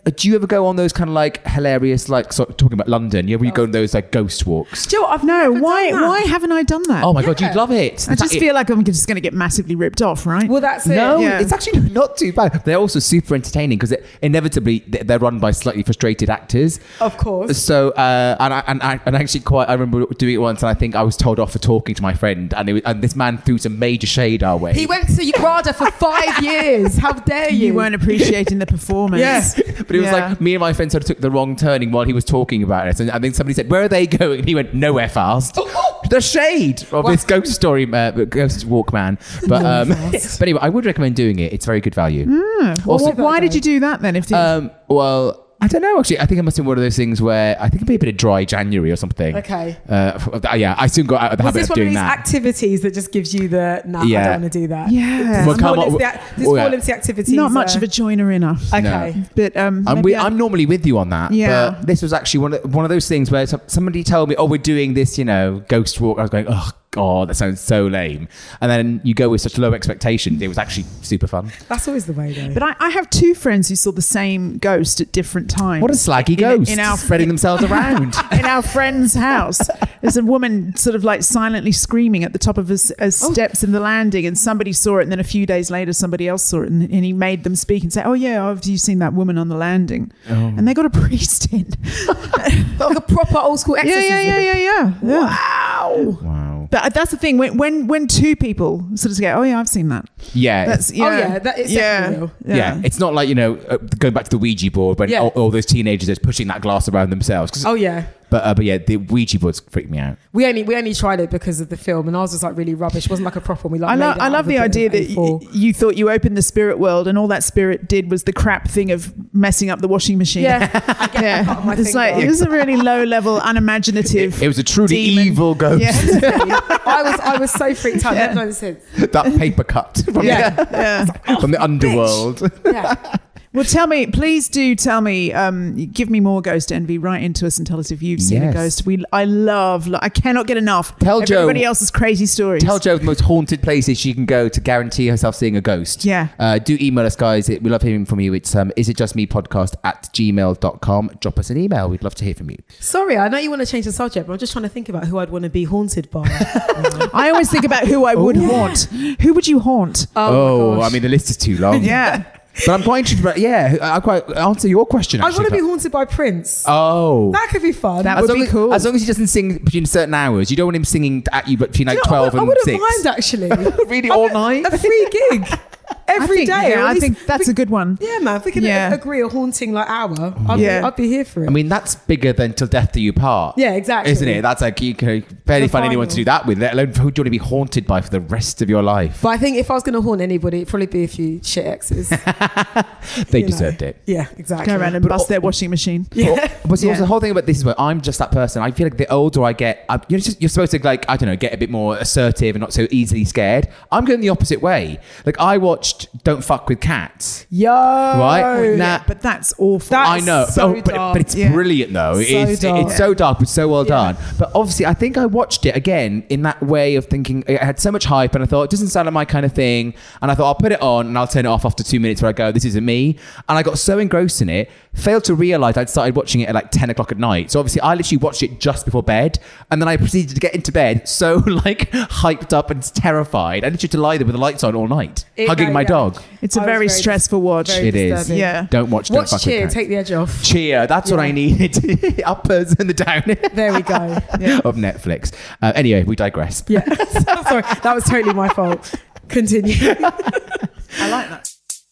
Speaker 6: do you ever go on those kind of like hilarious, like sort of talking about London? You ever you go on those like ghost walks?
Speaker 5: Do you know what? I've no. Why?
Speaker 7: done that.
Speaker 5: Why haven't I done that?
Speaker 6: Oh my god, you'd love it.
Speaker 5: I just
Speaker 6: It-
Speaker 5: feel like I'm just going to get massively ripped off, right?
Speaker 7: Well, that's it.
Speaker 6: No,
Speaker 5: Yeah.
Speaker 6: it's actually not too bad. They're also super entertaining because inevitably they're run by slightly frustrated actors.
Speaker 7: Of course.
Speaker 6: So, uh, and I and I and actually quite, I remember doing it once, and I think I was told off for talking to my friend, and it was, and this man threw some major shade our way.
Speaker 7: He went to RADA for five years. How dare you?
Speaker 5: you weren't appreciating the performance.
Speaker 7: Yeah.
Speaker 6: But it was
Speaker 5: Yeah.
Speaker 6: like me and my friend sort of took the wrong turning while he was talking about it, and I think somebody said, "Where are they going?" And he went, "Nowhere fast." The shade of this ghost story, uh, ghost walkman. But um, but anyway, I would recommend doing it. It's very good value.
Speaker 5: Well,
Speaker 6: Also-
Speaker 5: wh- why did you do that then? If the,
Speaker 6: Um, well, I don't know. Actually, I think it must have been one of those things where I think it'd be a bit of dry January or something.
Speaker 7: Okay.
Speaker 6: Uh, f- yeah, I soon got out of the
Speaker 7: Was
Speaker 6: habit
Speaker 7: this
Speaker 6: of
Speaker 7: one of
Speaker 6: doing
Speaker 7: these
Speaker 6: that.
Speaker 7: activities that just gives you the, nah, I
Speaker 6: Yeah.
Speaker 7: don't want to do that?
Speaker 5: Yeah.
Speaker 7: Does
Speaker 5: Well,
Speaker 7: this
Speaker 6: come
Speaker 7: fall
Speaker 6: on,
Speaker 7: into the,
Speaker 6: w-
Speaker 7: does this
Speaker 6: oh,
Speaker 7: fall
Speaker 6: yeah.
Speaker 7: into the activities?
Speaker 5: not much
Speaker 7: uh,
Speaker 5: of a joiner inner.
Speaker 7: Okay.
Speaker 5: But um,
Speaker 6: I'm,
Speaker 5: maybe
Speaker 6: with,
Speaker 5: I-
Speaker 6: I'm normally with you on that,
Speaker 5: Yeah.
Speaker 6: but this was actually one of, one of those things where some, somebody told me, "Oh, we're doing this, you know, ghost walk." I was going, "Oh God, that sounds so lame," and then you go with such low expectations. It was actually super fun.
Speaker 7: That's always the way, though.
Speaker 5: But I, I have two friends who saw the same ghost at different times.
Speaker 6: What a slaggy
Speaker 5: In-
Speaker 6: ghost!
Speaker 5: in our
Speaker 6: spreading themselves around.
Speaker 5: in our friend's house. There's a woman sort of like silently screaming at the top of his, his
Speaker 7: Oh.
Speaker 5: steps in the landing, and somebody saw it, and then a few days later somebody else saw it, and, and he made them speak and say, "Oh yeah, have you seen that woman on the landing?"
Speaker 6: Oh.
Speaker 5: And they got a priest in.
Speaker 7: like a proper old school
Speaker 5: yeah,
Speaker 7: exorcism.
Speaker 5: yeah, yeah, yeah, yeah, yeah.
Speaker 7: Wow.
Speaker 6: Wow.
Speaker 5: But that's the thing when when when two people sort of go, "Oh yeah, I've seen that."
Speaker 6: Yeah.
Speaker 5: That's yeah,
Speaker 7: Oh, yeah, that is
Speaker 5: yeah,
Speaker 7: definitely real.
Speaker 6: yeah. it's not like, you know, uh, going back to the Ouija board when
Speaker 7: Yeah.
Speaker 6: all, all those teenagers are pushing that glass around themselves. 'Cause-
Speaker 7: Oh, yeah.
Speaker 6: But uh, but yeah, the Ouija boards freaked me out.
Speaker 7: We only we only tried it because of the film, and ours was like really rubbish. It wasn't like a proper one. We like
Speaker 5: I,
Speaker 7: made
Speaker 5: lo-
Speaker 7: it
Speaker 5: I
Speaker 7: out
Speaker 5: love
Speaker 7: of a
Speaker 5: the
Speaker 7: bit of
Speaker 5: idea that
Speaker 7: A four.
Speaker 5: y- you thought you opened the spirit world and all that spirit did was the crap thing of messing up the washing machine.
Speaker 7: Yeah, I get
Speaker 5: Yeah.
Speaker 7: that part of my
Speaker 5: It's
Speaker 7: finger.
Speaker 5: like, it was a really low level, unimaginative.
Speaker 6: It, it was a truly
Speaker 5: demon.
Speaker 6: evil ghost.
Speaker 5: Yeah.
Speaker 7: I was I was so freaked out.
Speaker 5: Yeah.
Speaker 7: Never known since.
Speaker 6: That paper cut from,
Speaker 7: Yeah.
Speaker 5: Yeah.
Speaker 6: the, from the underworld.
Speaker 7: Yeah.
Speaker 5: Well, tell me, please do tell me, um, give me more ghost envy. Write into us and tell us if you've seen
Speaker 6: Yes.
Speaker 5: a ghost. We, I love, I cannot get enough.
Speaker 6: Tell Jo-
Speaker 5: everybody else's crazy stories.
Speaker 6: Tell Jo the most haunted places she can go to guarantee herself seeing a ghost.
Speaker 5: Yeah.
Speaker 6: Uh, do email us, guys. It, we love hearing from you. It's um, is it just me podcast at gmail dot com. Drop us an email. We'd love to hear from you.
Speaker 7: Sorry, I know you want to change the subject, but I'm just trying to think about who I'd want to be haunted by.
Speaker 5: I always think about who I would haunt. Who would you haunt?
Speaker 7: Oh, my gosh.
Speaker 6: I mean, the list is too long.
Speaker 5: Yeah.
Speaker 6: But I'm quite interested. About, yeah, I quite answer your question.
Speaker 7: I
Speaker 6: Actually,
Speaker 7: want to be
Speaker 6: but-
Speaker 7: haunted by Prince.
Speaker 6: Oh.
Speaker 7: That could be fun.
Speaker 5: That
Speaker 6: as
Speaker 5: would
Speaker 6: long
Speaker 5: be
Speaker 6: as,
Speaker 5: cool.
Speaker 6: As long as he doesn't sing between certain hours. You don't want him singing at you between like
Speaker 7: You know,
Speaker 6: twelve
Speaker 7: I,
Speaker 6: and
Speaker 7: wouldn't
Speaker 6: six.
Speaker 7: mind actually.
Speaker 6: Really,
Speaker 7: I
Speaker 6: all
Speaker 7: would-
Speaker 6: night?
Speaker 7: A free gig every day.
Speaker 5: I think,
Speaker 7: or
Speaker 5: Yeah,
Speaker 7: at
Speaker 5: I
Speaker 7: least-
Speaker 5: think that's a good one.
Speaker 7: Yeah, man. If we can
Speaker 5: Yeah.
Speaker 7: agree a haunting like hour, I'd,
Speaker 5: Yeah.
Speaker 7: be, I'd be here for it.
Speaker 6: I mean, that's bigger than Till Death Do You Part.
Speaker 7: Yeah, exactly.
Speaker 6: Isn't it? That's like, you can barely
Speaker 7: The
Speaker 6: find anyone to
Speaker 7: final.
Speaker 6: do that with, let alone who do you want to be haunted by for the rest of your life?
Speaker 7: but I think if I was going to haunt anybody, it'd probably be a few shit exes.
Speaker 6: They
Speaker 7: you know.
Speaker 6: deserved it.
Speaker 7: Yeah, exactly.
Speaker 5: Go around and bust their washing machine.
Speaker 6: Yeah. But see,
Speaker 5: Yeah.
Speaker 6: also the whole thing about this is where I'm just that person. I feel like the older I get, I, you're, just, you're supposed to like, I don't know, get a bit more assertive and not so easily scared. I'm going the opposite way. Like I watched Don't Fuck With Cats.
Speaker 7: Yo.
Speaker 6: Right? Nah.
Speaker 5: But that's awful.
Speaker 7: That-
Speaker 6: I know,
Speaker 7: so
Speaker 6: but, but,
Speaker 7: dark.
Speaker 6: but it's
Speaker 5: Yeah.
Speaker 6: brilliant though.
Speaker 7: So
Speaker 6: it's,
Speaker 7: dark.
Speaker 6: it's so dark, but so well
Speaker 7: Yeah.
Speaker 6: done. But obviously, I think I watched it again in that way of thinking. It had so much hype, and I thought it doesn't sound like my kind of thing. And I thought I'll put it on and I'll turn it off after two minutes where I go, this isn't me. And I got so engrossed in it, failed to realize I'd started watching it at like ten o'clock at night. So obviously, I literally watched it just before bed, and then I proceeded to get into bed so like hyped up and terrified. I literally had to lie there with the lights on all night,
Speaker 7: It-
Speaker 6: hugging
Speaker 7: no,
Speaker 6: my
Speaker 7: yeah.
Speaker 6: dog.
Speaker 5: It's a
Speaker 7: I was
Speaker 5: very
Speaker 7: very
Speaker 5: stressful watch.
Speaker 7: very
Speaker 6: It is.
Speaker 7: disturbing.
Speaker 5: Yeah.
Speaker 6: Don't watch. Don't
Speaker 7: Watch
Speaker 6: fuck
Speaker 7: Cheer,
Speaker 6: with Cats.
Speaker 7: take the edge off.
Speaker 6: Cheer. That's what
Speaker 7: Yeah.
Speaker 6: I needed. Uppers and the down.
Speaker 7: There we go.
Speaker 6: Of Netflix. Uh, anyway, we digress.
Speaker 7: Yeah. Sorry, that was totally my fault. Continue.
Speaker 5: I like that.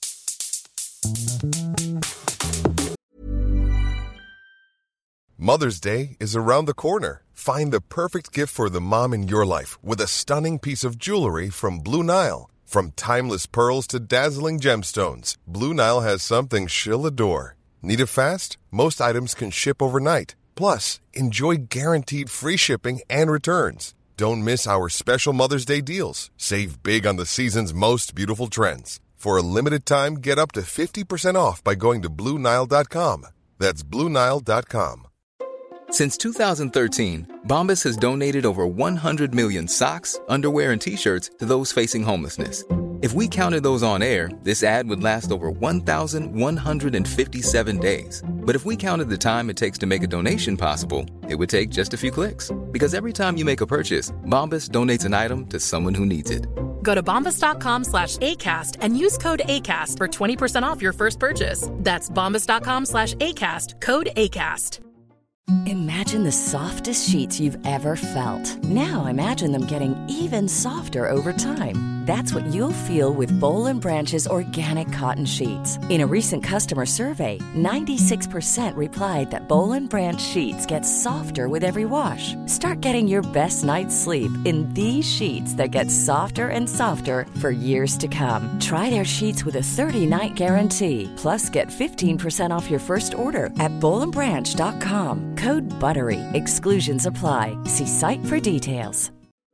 Speaker 8: Mother's Day is around the corner. Find the perfect gift for the mom in your life with a stunning piece of jewelry from Blue Nile. From timeless pearls to dazzling gemstones, Blue Nile has something she'll adore. Need it fast? Most items can ship overnight. Plus, enjoy guaranteed free shipping and returns. Don't miss our special Mother's Day deals. Save big on the season's most beautiful trends. For a limited time, get up to fifty percent off by going to Blue Nile dot com. That's Blue Nile dot com.
Speaker 9: Since two thousand thirteen, Bombas has donated over one hundred million socks, underwear, and T-shirts to those facing homelessness. If we counted those on air, this ad would last over one thousand one hundred fifty-seven days. But if we counted the time it takes to make a donation possible, it would take just a few clicks. Because every time you make a purchase, Bombas donates an item to someone who needs it.
Speaker 10: Go to bombas.com slash ACAST and use code ACAST for twenty percent off your first purchase. That's bombas.com slash ACAST, code ACAST.
Speaker 11: Imagine the softest sheets you've ever felt. Now imagine them getting even softer over time. That's what you'll feel with Boll and Branch's organic cotton sheets. In a recent customer survey, ninety-six percent replied that Boll and Branch sheets get softer with every wash. Start getting your best night's sleep in these sheets that get softer and softer for years to come. Try their sheets with a thirty-night guarantee. Plus, get fifteen percent off your first order at boll and branch dot com. Code BUTTERY. Exclusions apply. See site for details.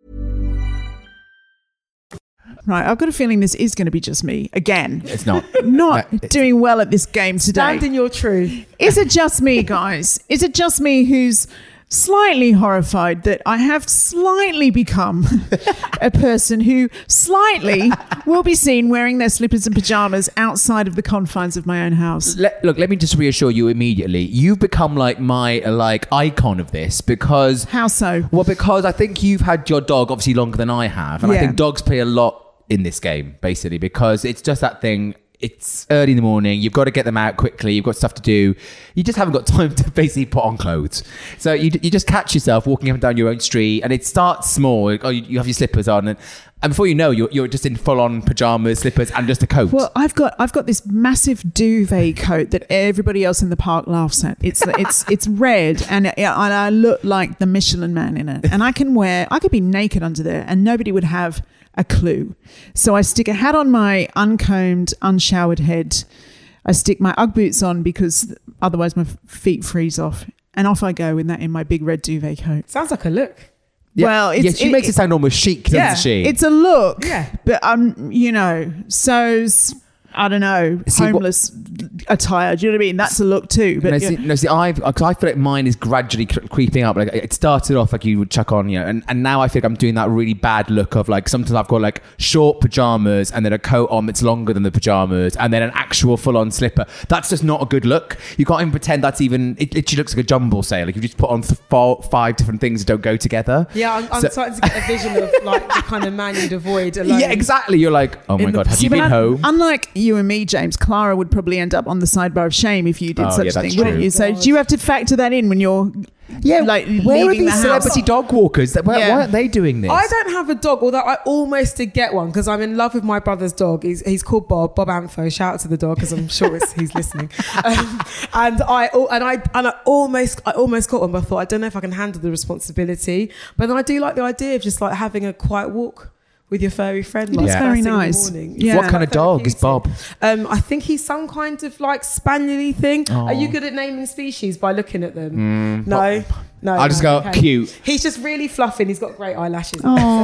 Speaker 5: Right, I've got a feeling this is going to be just me again.
Speaker 6: It's not.
Speaker 5: Not
Speaker 6: Uh,
Speaker 5: doing well at this game today.
Speaker 7: Stand in your truth.
Speaker 5: Is it just me, guys? Is it just me who's slightly horrified that I have slightly become a person who slightly will be seen wearing their slippers and pajamas outside of the confines of my own house?
Speaker 6: Let, look, let me just reassure you immediately. You've become like my like icon of this because...
Speaker 5: How so?
Speaker 6: Well, because I think you've had your dog obviously longer than I have. And
Speaker 5: Yeah.
Speaker 6: I think dogs play a lot in this game, basically, because it's just that thing. It's early in the morning. You've got to get them out quickly. You've got stuff to do. You just haven't got time to basically put on clothes. So you you just catch yourself walking up and down your own street, and it starts small. Oh, you, you have your slippers on, and, and before you know, you're you're just in full on pajamas, slippers, and just a coat.
Speaker 5: Well, I've got I've got this massive duvet coat that everybody else in the park laughs at. It's it's it's red, and, it, and I look like the Michelin Man in it. And I can wear I could be naked under there, and nobody would have a clue. So I stick a hat on my uncombed, unshowered head. I stick my Ugg boots on because otherwise my feet freeze off, and off I go in that in my big red duvet coat.
Speaker 7: Sounds like a look.
Speaker 6: Yeah.
Speaker 5: Well, it's,
Speaker 6: yeah, she
Speaker 5: it,
Speaker 6: makes it sound almost chic, doesn't
Speaker 7: Yeah,
Speaker 6: she?
Speaker 5: It's a look,
Speaker 7: Yeah.
Speaker 5: but um, you know, so's I don't know,
Speaker 6: See, what-
Speaker 5: homeless attire. Do you know what I mean? That's a look too. But
Speaker 6: no,
Speaker 5: yeah.
Speaker 6: see, no, see, I've, cause I feel like mine is gradually cre- creeping up. Like it started off like you would chuck on, you know, and, and now I feel like I'm doing that really bad look of like sometimes I've got like short pajamas and then a coat on that's longer than the pajamas and then an actual full-on slipper. That's just not a good look. You can't even pretend that's even. It literally looks like a jumble sale. Like you just put on th- four, five different things that don't go together.
Speaker 7: Yeah, I'm, I'm
Speaker 6: So-
Speaker 7: starting to get a vision of like the kind of man you'd avoid alone.
Speaker 6: Yeah, exactly. You're like, oh my
Speaker 7: In the-
Speaker 6: god, have
Speaker 5: See,
Speaker 6: you
Speaker 5: but
Speaker 6: been
Speaker 5: un-
Speaker 6: home?
Speaker 5: Unlike you and me, James, Clara would probably end up on the sidebar of shame if you did
Speaker 6: Oh,
Speaker 5: such
Speaker 6: yeah,
Speaker 5: a
Speaker 6: that's
Speaker 5: thing, wouldn't
Speaker 6: true.
Speaker 5: you? So do you have to factor that in when you're
Speaker 6: Yeah,
Speaker 5: like
Speaker 6: where are
Speaker 5: leaving
Speaker 6: these
Speaker 5: the
Speaker 6: celebrity
Speaker 5: house?
Speaker 6: dog walkers? Why,
Speaker 5: Yeah.
Speaker 6: why aren't they doing this?
Speaker 7: I don't have a dog, although I almost did get one because I'm in love with my brother's dog. He's, he's called Bob, Bob Ampho. Shout out to the dog because I'm sure it's, he's listening. Um, and I and I and I almost I almost got one, but I thought I don't know if I can handle the responsibility. But then I do like the idea of just like having a quiet walk with your furry friend.
Speaker 5: It
Speaker 7: Like
Speaker 5: is
Speaker 7: first
Speaker 5: very
Speaker 7: thing in the
Speaker 5: nice.
Speaker 7: morning.
Speaker 5: Yeah.
Speaker 6: What kind of dog is Bob?
Speaker 7: Um, I think he's some kind of like spaniel-y thing.
Speaker 6: Oh.
Speaker 7: Are you good at naming species by looking at them? no, no.
Speaker 6: I'll just
Speaker 7: no,
Speaker 6: go, cute.
Speaker 7: He's just really fluffy. And he's got great eyelashes,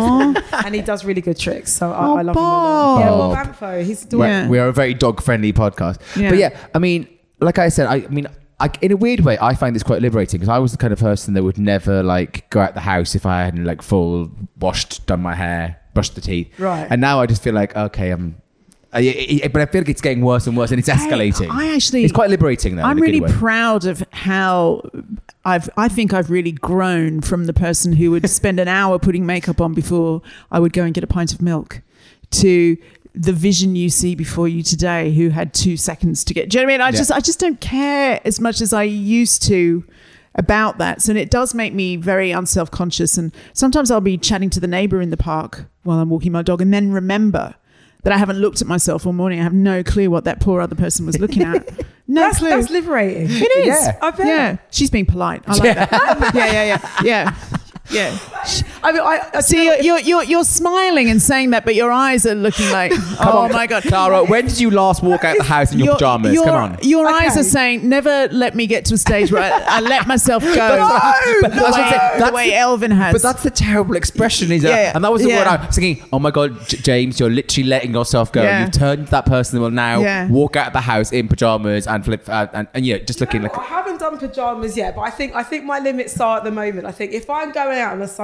Speaker 5: Aw.
Speaker 7: and he does really good tricks. So I,
Speaker 5: Oh,
Speaker 7: I love
Speaker 5: Bob.
Speaker 7: him a lot. Yeah, Bob Ampho. He's adorable.
Speaker 6: We're-
Speaker 5: Yeah.
Speaker 6: We are a very dog-friendly podcast.
Speaker 5: Yeah.
Speaker 6: But yeah, I mean, like I said, I, I mean, I, in a weird way, I find this quite liberating because I was the kind of person that would never like go out the house if I hadn't like full washed, done my hair, brushed the teeth.
Speaker 7: Right.
Speaker 6: And now I just feel like, okay, I'm... I, I, I- but I feel like it's getting worse and worse and it's escalating.
Speaker 5: I actually-
Speaker 6: It's quite liberating though.
Speaker 5: I'm
Speaker 6: in a
Speaker 5: really
Speaker 6: good way.
Speaker 5: proud of how I've. I think I've really grown from the person who would spend an hour putting makeup on before I would go and get a pint of milk, to the vision you see before you today, who had two seconds to get. Do you know what I mean? I
Speaker 6: Yeah.
Speaker 5: just, I just don't care as much as I used to about that. So it does make me very unself-conscious. And sometimes I'll be chatting to the neighbor in the park while I'm walking my dog, and then remember that I haven't looked at myself all morning. I have no clue what that poor other person was looking at. No
Speaker 7: That's,
Speaker 5: clue.
Speaker 7: that's liberating.
Speaker 5: It is.
Speaker 6: Yeah.
Speaker 7: I bet.
Speaker 5: Yeah, she's being polite. I like that. Yeah, yeah, yeah, yeah, yeah.
Speaker 7: I mean, I, I
Speaker 5: See, you're, you're you're you're smiling and saying that, but your eyes are looking like, oh
Speaker 6: on,
Speaker 5: my god,
Speaker 6: Clara, when did you last walk out the house in your, pajamas?
Speaker 5: Your,
Speaker 6: Come on.
Speaker 5: Your
Speaker 7: Okay.
Speaker 5: eyes are saying, never let me get to a stage where I, I let myself go.
Speaker 6: But
Speaker 5: the,
Speaker 6: that's what I'm
Speaker 5: way,
Speaker 6: saying.
Speaker 5: the
Speaker 6: That's
Speaker 5: way
Speaker 6: the-
Speaker 5: Elvin has.
Speaker 6: But that's the terrible expression, is it?
Speaker 5: Yeah, yeah.
Speaker 6: And that was the
Speaker 5: Yeah.
Speaker 6: word I was thinking, oh my God, J- James, you're literally letting yourself go.
Speaker 5: Yeah.
Speaker 6: You've turned into that person that will now
Speaker 5: Yeah.
Speaker 6: walk out of the house in pajamas and flip, uh, and, and yeah, just looking like...
Speaker 7: I haven't done pajamas yet, but I think I think my limits are at the moment. I think if I'm going out on a Sunday morning,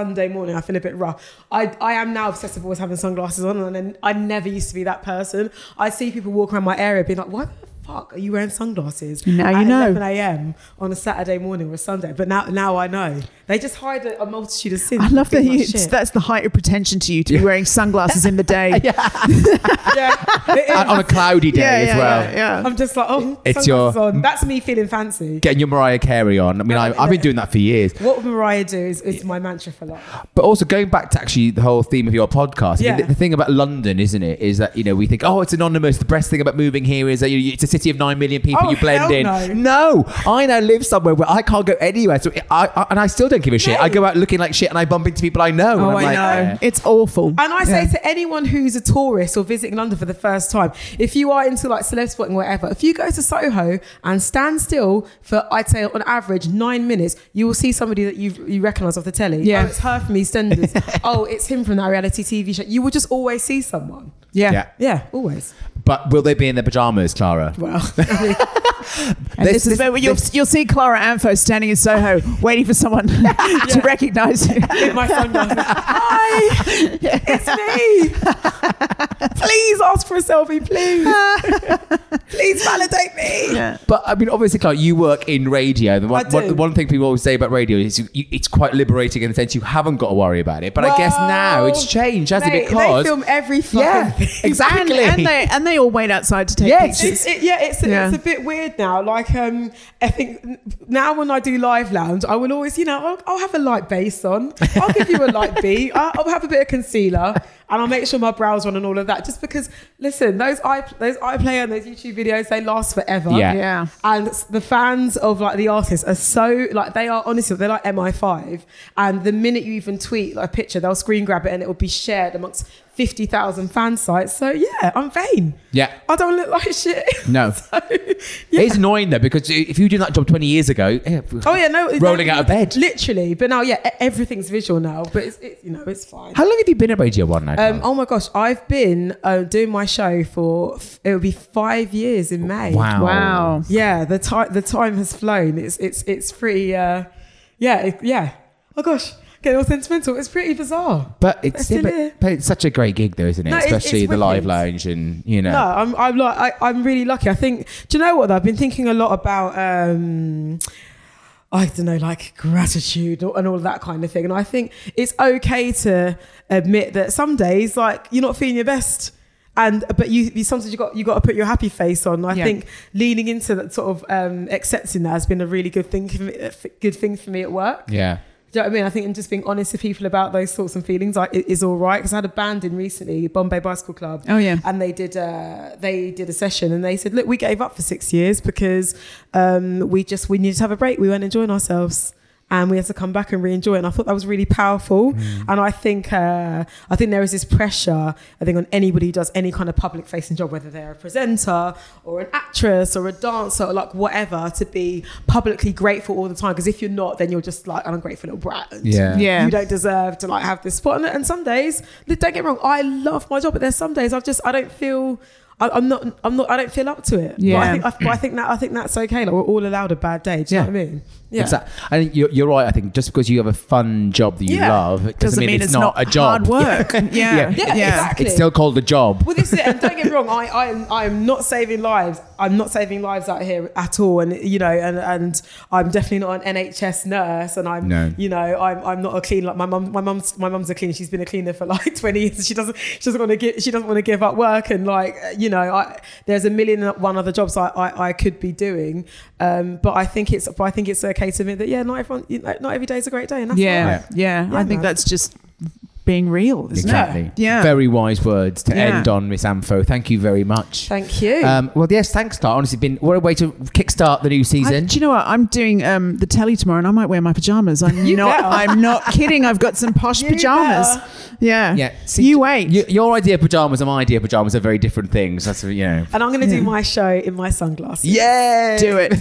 Speaker 7: morning, I feel a bit rough. I, I am now obsessed with always having sunglasses on, and then I never used to be that person. I see people walk around my area being like, what the fuck are you wearing sunglasses
Speaker 5: now you
Speaker 7: at
Speaker 5: know
Speaker 7: eleven a.m. on a Saturday morning or a Sunday? But now now I know. They just hide a, a multitude of sins.
Speaker 5: I love that you,
Speaker 7: shit.
Speaker 5: that's the height of pretension to you to be wearing sunglasses in the day.
Speaker 7: yeah. yeah
Speaker 6: on a cloudy day
Speaker 5: yeah,
Speaker 6: as
Speaker 5: yeah,
Speaker 6: well.
Speaker 5: Yeah, yeah.
Speaker 7: I'm just like, oh,
Speaker 6: it's your
Speaker 7: on. That's me feeling fancy.
Speaker 6: Getting your Mariah Carey on. I mean, I, I've been doing that for years.
Speaker 7: What would Mariah do is, is my mantra for life.
Speaker 6: But also going back to actually the whole theme of your podcast. I
Speaker 7: Yeah.
Speaker 6: mean, the, the thing about London, isn't it, is that, you know, we think, oh, it's anonymous. The best thing about moving here is that you, it's a city of nine million people.
Speaker 7: Oh,
Speaker 6: You blend
Speaker 7: hell
Speaker 6: in.
Speaker 7: no.
Speaker 6: No, I now live somewhere where I can't go anywhere. So I, I and I still don't give a shit. I go out looking like shit and I bump into people I know.
Speaker 5: Oh,
Speaker 6: and I'm
Speaker 5: I
Speaker 6: like,
Speaker 5: know.
Speaker 6: eh.
Speaker 5: It's awful.
Speaker 7: And I say
Speaker 5: Yeah.
Speaker 7: to anyone who's a tourist or visiting London for the first time, if you are into like celeb spotting or whatever, if you go to Soho and stand still for, I'd say on average, nine minutes, you will see somebody that you you recognise off the telly.
Speaker 5: Yeah.
Speaker 7: Oh, it's her from EastEnders. Oh, it's him from that reality T V show. You will just always see someone.
Speaker 5: Yeah.
Speaker 6: Yeah.
Speaker 7: Yeah, always.
Speaker 6: But will they be in their pajamas, Clara?
Speaker 7: Well,
Speaker 5: And this,
Speaker 6: This-
Speaker 5: is where
Speaker 6: this-
Speaker 5: you'll,
Speaker 6: this-
Speaker 5: you'll see Clara Anfo standing in Soho waiting for someone to recognise you.
Speaker 7: in my sunglasses. Hi, it's me. Please ask for a selfie, please. Please validate me.
Speaker 5: Yeah.
Speaker 6: But I mean, obviously, Clara, you work in radio. The one,
Speaker 7: I do.
Speaker 6: one, the one thing people always say about radio is you, you, it's quite liberating in the sense you haven't got to worry about it. But I guess now it's changed, hasn't
Speaker 7: Mate,
Speaker 6: it? Because
Speaker 7: they film every fucking
Speaker 6: yeah,
Speaker 7: thing.
Speaker 6: exactly.
Speaker 5: And, and they and they all wait outside to take
Speaker 6: Yes.
Speaker 5: pictures.
Speaker 7: It's, it, yeah, it's,
Speaker 5: Yeah.
Speaker 7: it's a bit weird now. Like, um, I think now when I do live lounge, I will always, you know, I'll, I'll have a light bass on. I'll give you a light beat. I'll, I'll have a bit of concealer, and I'll make sure my brows on and all of that. Just because, listen, those i those iPlayer and those YouTube videos, they last forever.
Speaker 6: Yeah.
Speaker 5: Yeah.
Speaker 7: And the fans of like the artists are so like they are honestly they're like M I five. And the minute you even tweet like, a picture, they'll screen grab it and it will be shared amongst fifty thousand fan sites. So yeah, I'm vain.
Speaker 6: Yeah.
Speaker 7: I don't look like shit.
Speaker 6: No.
Speaker 7: So, yeah.
Speaker 6: It's annoying though, because if you were doing that job twenty years ago, eh,
Speaker 7: Oh yeah, no,
Speaker 6: rolling
Speaker 7: no,
Speaker 6: out of bed.
Speaker 7: literally. But now, yeah, e- everything's visual now. But it's, it's you know, it's fine.
Speaker 6: How long have you been at Radio One now?
Speaker 7: Um,
Speaker 6: Clara?
Speaker 7: oh my gosh, I've been uh, doing my show for f- it will be five years in May.
Speaker 6: Wow.
Speaker 5: Wow.
Speaker 7: Yeah, the time the time has flown. It's it's it's pretty. Uh, yeah, it, yeah. Oh gosh, getting all sentimental. It's pretty bizarre.
Speaker 6: But it's,
Speaker 7: It's still
Speaker 6: but,
Speaker 7: here.
Speaker 6: but it's such a great gig though, isn't it?
Speaker 7: No, it's-
Speaker 6: Especially
Speaker 7: it's
Speaker 6: the live
Speaker 7: wicked.
Speaker 6: lounge and, you know.
Speaker 7: No, I'm I'm like I, I'm really lucky. I think. Do you know what? Though? I've been thinking a lot about. Um, I don't know, like gratitude and all that kind of thing. And I think it's okay to admit that some days, like, you're not feeling your best. And but you, you sometimes you got you got to put your happy face on. I
Speaker 5: Yeah.
Speaker 7: think leaning into that sort of um, accepting that has been a really good thing for me, good thing for me at work.
Speaker 6: Yeah.
Speaker 7: Do you know what I mean? I think and just being honest with people about those thoughts and feelings like, is all right. Because I had a band in recently, Bombay Bicycle Club.
Speaker 5: Oh, yeah.
Speaker 7: And they did uh, they did a session and they said, look, we gave up for six years because um, we just we needed to have a break. We weren't enjoying ourselves. And we had to come back and re-enjoy it. And I thought that was really powerful. Mm. And I think uh, I think there is this pressure, I think, on anybody who does any kind of public-facing job, whether they're a presenter or an actress or a dancer or like whatever, to be publicly grateful all the time. Because if you're not, then you're just like an ungrateful little brat. And
Speaker 6: Yeah.
Speaker 5: Yeah.
Speaker 7: you don't deserve to like have this spot. And, and some days, don't get me wrong, I love my job, but there's some days I've just I don't feel. I, I'm not. I'm not. I don't feel up to it.
Speaker 5: Yeah.
Speaker 7: But I think. I, but I think that. I think that's okay. Like, we're all allowed a bad day. Do you
Speaker 6: Yeah.
Speaker 7: know what I mean? Yeah.
Speaker 6: Exactly. I think you're, you're right. I think just because you have a fun job that you
Speaker 7: Yeah.
Speaker 6: love, it doesn't,
Speaker 5: Doesn't mean
Speaker 6: it's,
Speaker 5: it's
Speaker 6: not,
Speaker 5: not
Speaker 6: a job.
Speaker 5: hard work. Yeah.
Speaker 6: yeah.
Speaker 7: Yeah, exactly.
Speaker 6: It's still called a job.
Speaker 7: Well, this is it. And don't get me wrong. I, I am. I am not saving lives. I'm not saving lives out here at all. And you know, and and I'm definitely not an N H S nurse. And I'm.
Speaker 6: No.
Speaker 7: You know, I'm. I'm not a cleaner. Like my mum. My mum's. My mum's a cleaner. She's been a cleaner for like twenty years. She doesn't. She doesn't want to give. She doesn't want to give up work. And like, you know, I. There's a million and one other jobs I, I, I could be doing. Um, but I think it's. But I think it's okay to admit that. Yeah, not everyone. You know, not every day is a great day, and that's
Speaker 5: Yeah.
Speaker 7: all right.
Speaker 5: Yeah.
Speaker 7: Yeah,
Speaker 5: I think
Speaker 7: man.
Speaker 5: that's just being real, isn't
Speaker 6: Exactly.
Speaker 5: it? Yeah.
Speaker 6: Very wise words to
Speaker 5: Yeah.
Speaker 6: end on, Miss Amfo. Thank you very much.
Speaker 7: Thank you.
Speaker 6: Um, well, yes, thanks, Clara. Honestly, been what a way to kickstart the new
Speaker 5: I,
Speaker 6: season.
Speaker 5: do you know what? I'm doing um, the telly tomorrow, and I might wear my pajamas. I'm
Speaker 7: You
Speaker 5: not.
Speaker 7: better.
Speaker 5: I'm not kidding. I've got some posh
Speaker 7: You
Speaker 5: pajamas.
Speaker 7: better.
Speaker 5: Yeah.
Speaker 6: yeah, see,
Speaker 5: you wait.
Speaker 6: y- your idea of pajamas and my idea of pajamas are very different things. That's you know.
Speaker 7: and I'm going to do
Speaker 5: Yeah.
Speaker 7: my show in my sunglasses.
Speaker 6: Yeah,
Speaker 5: Do it.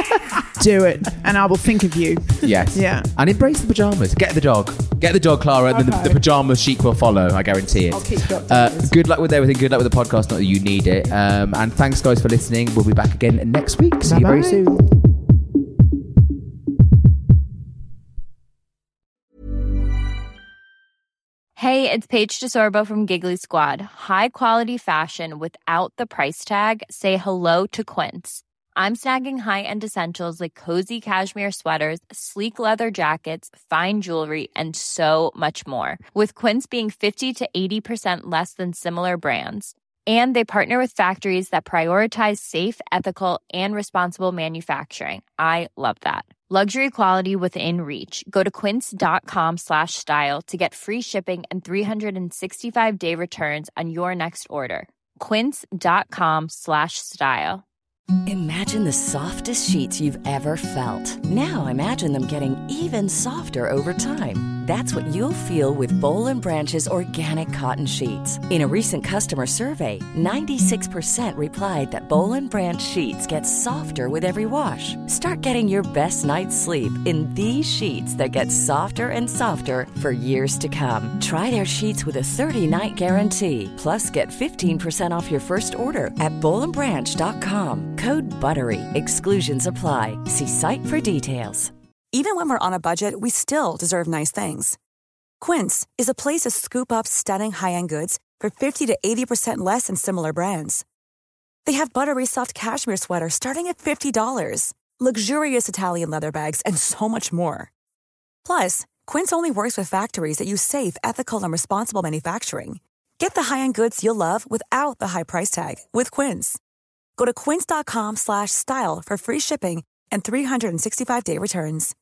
Speaker 5: Do it, and I will think of you.
Speaker 6: Yes.
Speaker 5: Yeah.
Speaker 6: And embrace the pajamas. Get the dog. Get the dog, Clara, and then the,
Speaker 7: Okay.
Speaker 6: the pajama chic will follow. I guarantee it.
Speaker 7: I'll keep you
Speaker 6: Uh,
Speaker 7: updated.
Speaker 6: good luck with everything. Good luck with the podcast. Not that you need it. Um, and thanks, guys, for listening. We'll be back again next week. See you very
Speaker 5: Bye-bye.
Speaker 6: soon.
Speaker 12: Hey, it's Paige DeSorbo from Giggly Squad. High quality fashion without the price tag. Say hello to Quince. I'm snagging high-end essentials like cozy cashmere sweaters, sleek leather jackets, fine jewelry, and so much more. With Quince being fifty to eighty percent less than similar brands. And they partner with factories that prioritize safe, ethical, and responsible manufacturing. I love that. Luxury quality within reach. Go to quince.com slash style to get free shipping and three sixty-five day returns on your next order. Quince.com slash style.
Speaker 11: Imagine the softest sheets you've ever felt. Now imagine them getting even softer over time. That's what you'll feel with Boll and Branch's organic cotton sheets. In a recent customer survey, ninety-six percent replied that Boll and Branch sheets get softer with every wash. Start getting your best night's sleep in these sheets that get softer and softer for years to come. Try their sheets with a thirty-night guarantee. Plus, get fifteen percent off your first order at boll and branch dot com. Code BUTTERY. Exclusions apply. See site for details.
Speaker 13: Even when we're on a budget, we still deserve nice things. Quince is a place to scoop up stunning high-end goods for fifty to eighty percent less than similar brands. They have buttery soft cashmere sweaters starting at fifty dollars, luxurious Italian leather bags, and so much more. Plus, Quince only works with factories that use safe, ethical, and responsible manufacturing. Get the high-end goods you'll love without the high price tag with Quince. Go to quince.com slash style for free shipping and three sixty-five day returns.